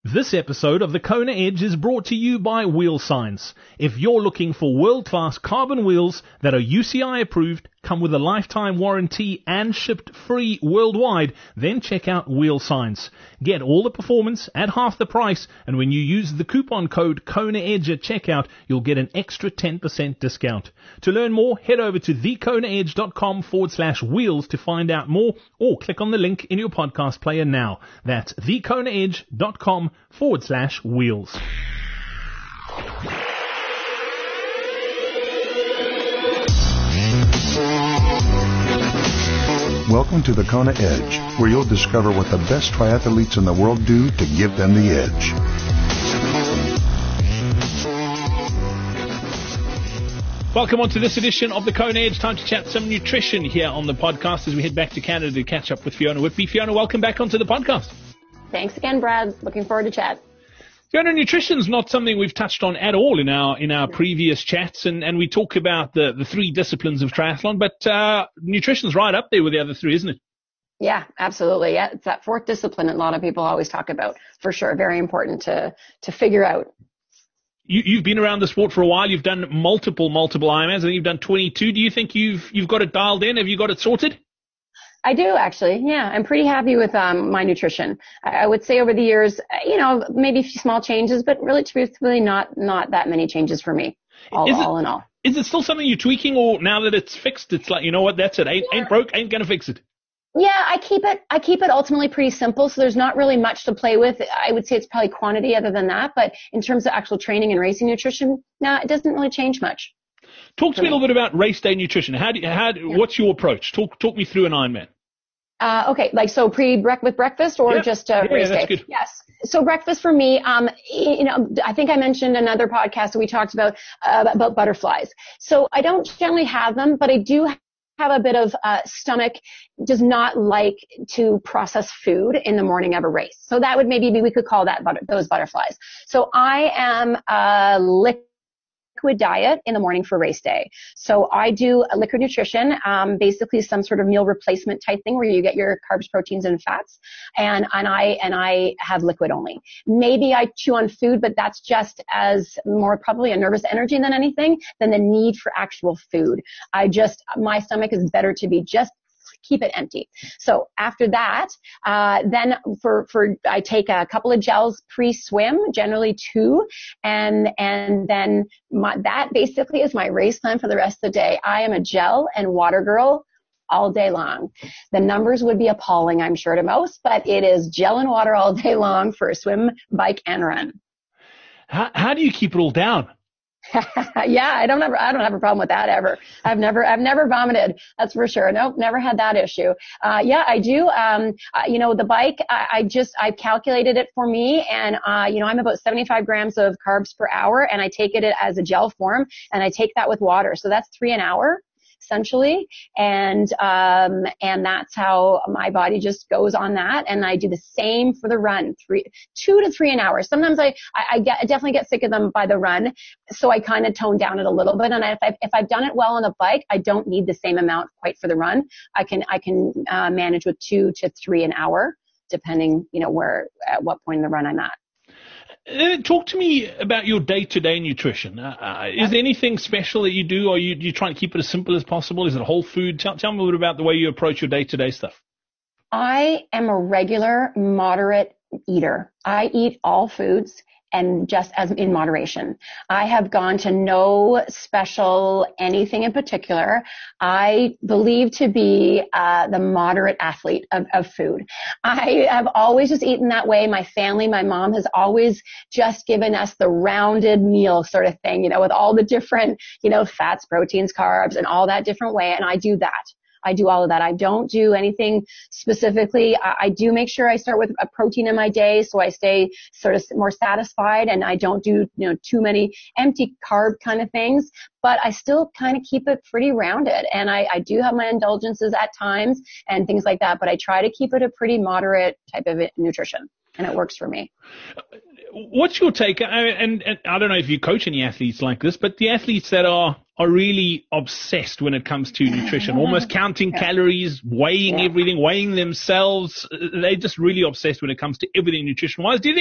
This episode of the Kona Edge is brought to you by Wheel Science. If you're looking for world-class carbon wheels that are UCI approved, come with a lifetime warranty and shipped free worldwide, then check out Wheel Science. Get all the performance at half the price, and when you use the coupon code KONAEDGE at checkout, you'll get an extra 10% discount. To learn more, head over to thekonaedge.com/wheels to find out more, or click on the link in your podcast player now. That's thekonaedge.com/wheels. Welcome to the Kona Edge, where you'll discover what the best triathletes in the world do to give them the edge. Welcome on to this edition of the Kona Edge. Time to chat some nutrition here on the podcast as we head back to Canada to catch up with Fiona Whitby. Fiona, welcome back onto the podcast. Thanks again, Brad. Looking forward to chat. Fiona, nutrition's not something we've touched on at all in our previous chats, and we talk about the three disciplines of triathlon, but nutrition's right up there with the other three, isn't it? Yeah, absolutely. Yeah, it's that fourth discipline that a lot of people always talk about, for sure. Very important to figure out. You've been around the sport for a while. You've done multiple Ironmans. I think you've done 22. Do you think you've got it dialed in? Have you got it sorted? I do, actually. Yeah, I'm pretty happy with my nutrition. I would say over the years, maybe a few small changes, but really, truthfully, not that many changes for me, all in all. Is it still something you're tweaking, or now that it's fixed, it's like, you know what, that's it. Ain't broke, ain't gonna fix it? Yeah, I keep it ultimately pretty simple, so there's not really much to play with. I would say it's probably quantity other than that, but in terms of actual training and racing nutrition, it doesn't really change much. Talk to me a little bit about race day nutrition. What's your approach? Talk me through an Ironman. Okay, so with breakfast or just race day? Good. Yes. So breakfast for me, I think I mentioned another podcast that we talked about butterflies. So I don't generally have them, but I do have a bit of stomach does not like to process food in the morning of a race. So that would we could call that those butterflies. So I am liquid diet in the morning for race day. So I do a liquid nutrition, basically some sort of meal replacement type thing where you get your carbs, proteins, and fats. And I have liquid only. Maybe I chew on food, but that's just as more probably a nervous energy than anything than the need for actual food. My stomach is better to be just keep it empty. So after that, then I take a couple of gels pre-swim, generally 2, and then that basically is my race plan for the rest of the day. I am a gel and water girl all day long. The numbers would be appalling, I'm sure, to most, but it is gel and water all day long for a swim, bike, and run. How do you keep it all down? Yeah, I don't have a problem with that ever. I've never vomited. That's for sure. Nope, never had that issue. Yeah, I do. The bike, I've calculated it for me, and I'm about 75 grams of carbs per hour, and I take it as a gel form, and I take that with water. So that's 3 an hour, essentially. And that's how my body just goes on that. And I do the same for the run, 2 to 3 an hour. Sometimes I definitely get sick of them by the run. So I kind of tone down it a little bit. And if I've done it well on the bike, I don't need the same amount quite for the run. I can manage with 2 to 3 an hour, depending, at what point in the run I'm at. Talk to me about your day-to-day nutrition. Is there anything special that you do, or you try and keep it as simple as possible? Is it whole food? Tell me a little bit about the way you approach your day-to-day stuff. I am a regular, moderate eater. I eat all foods, and just as in moderation. I have gone to no special anything in particular. I believe to be the moderate athlete of food. I have always just eaten that way. My family, my mom has always just given us the rounded meal sort of thing, with all the different, fats, proteins, carbs, and all that different way. And I do that. I do all of that. I don't do anything specifically. I do make sure I start with a protein in my day so I stay sort of more satisfied, and I don't do, too many empty carb kind of things, but I still kind of keep it pretty rounded. And I do have my indulgences at times and things like that, but I try to keep it a pretty moderate type of nutrition, and it works for me. What's your take? And I don't know if you coach any athletes like this, but the athletes that are really obsessed when it comes to nutrition, almost counting calories, weighing everything, weighing themselves. They're just really obsessed when it comes to everything nutrition-wise. Do you think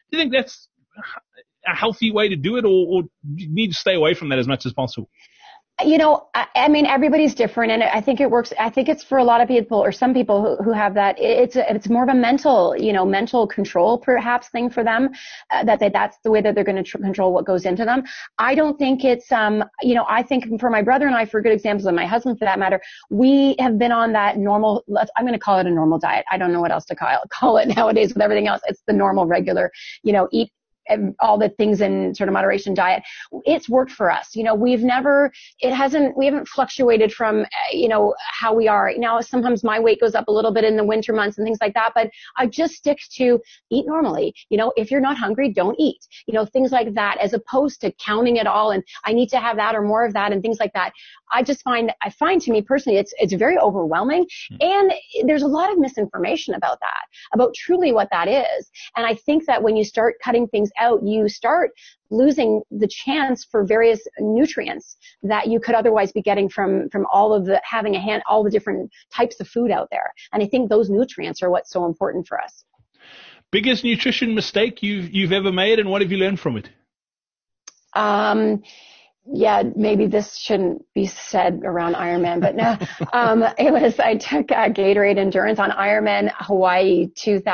Do you think that's a healthy way to do it, or do you need to stay away from that as much as possible? You know, I mean, everybody's different, and I think it works. I think it's for a lot of people, or some people who have that. It's more of a mental control perhaps thing for them. That's the way that they're going to control what goes into them. I don't think it's I think for my brother and I, for good examples, and my husband for that matter, we have been on that normal. I'm going to call it a normal diet. I don't know what else to call it nowadays with everything else. It's the normal, regular, eat all the things in sort of moderation diet. It's worked for us. We haven't fluctuated from, how we are right now. Sometimes my weight goes up a little bit in the winter months and things like that, but I just stick to eat normally. If you're not hungry, don't eat, things like that, as opposed to counting it all and I need to have that or more of that and things like that. I find to me personally, it's very overwhelming. And there's a lot of misinformation about truly what that is. And I think that when you start cutting things out, you start losing the chance for various nutrients that you could otherwise be getting from all of all the different types of food out there. And I think those nutrients are what's so important for us. Biggest nutrition mistake you've ever made, and what have you learned from it? Yeah, maybe this shouldn't be said around Ironman, but no, I took Gatorade Endurance on Ironman Hawaii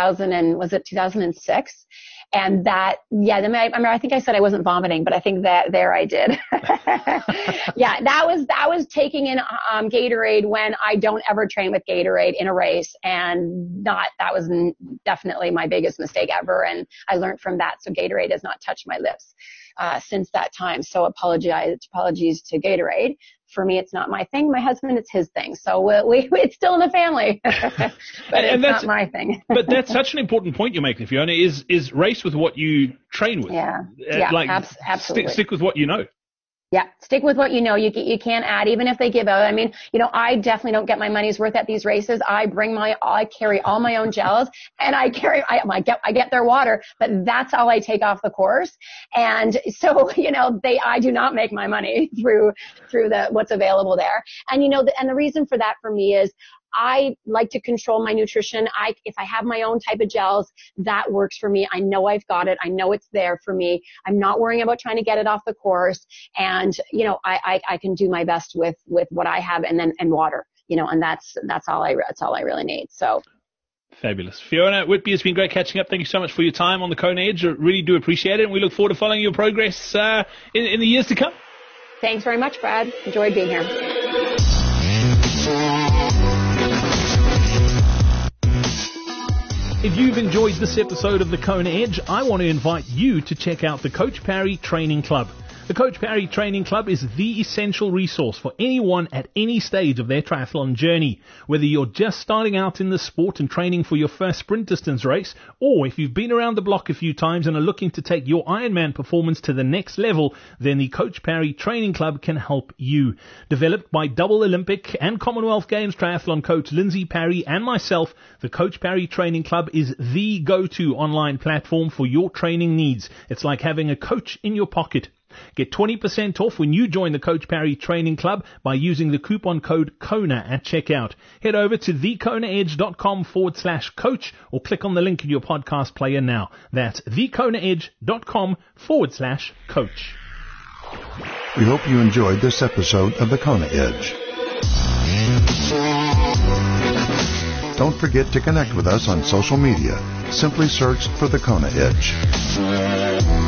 2006. And I think I said I wasn't vomiting, but I think that there I did. Yeah, that was taking in Gatorade when I don't ever train with Gatorade in a race, and that was definitely my biggest mistake ever. And I learned from that. So Gatorade has not touched my lips since that time. So apologies to Gatorade. For me, it's not my thing. My husband, it's his thing. So it's still in the family, but it's not my thing. But that's such an important point you're making, Fiona, is race with what you train with. Yeah, absolutely. Stick with what you know. Yeah, stick with what you know. You can't add, even if they give out. I mean, I definitely don't get my money's worth at these races. I carry all my own gels, and I get their water, but that's all I take off the course. And so, I do not make my money through what's available there. And and the reason for that for me is I like to control my nutrition. If I have my own type of gels, that works for me. I know I've got it. I know it's there for me. I'm not worrying about trying to get it off the course. And, I can do my best with what I have and water, and that's all I really need. So. Fabulous. Fiona Whitby, it's been great catching up. Thank you so much for your time on the Kona Edge. I really do appreciate it. And we look forward to following your progress, in the years to come. Thanks very much, Brad. Enjoyed being here. If you've enjoyed this episode of the Kona Edge, I want to invite you to check out the Coach Parry Training Club. The Coach Parry Training Club is the essential resource for anyone at any stage of their triathlon journey. Whether you're just starting out in the sport and training for your first sprint distance race, or if you've been around the block a few times and are looking to take your Ironman performance to the next level, then the Coach Parry Training Club can help you. Developed by double Olympic and Commonwealth Games triathlon coach Lindsay Parry and myself, the Coach Parry Training Club is the go-to online platform for your training needs. It's like having a coach in your pocket. Get 20% off when you join the Coach Parry Training Club by using the coupon code KONA at checkout. Head over to thekonaedge.com/coach or click on the link in your podcast player now. That's thekonaedge.com/coach. We hope you enjoyed this episode of the Kona Edge. Don't forget to connect with us on social media. Simply search for the Kona Edge.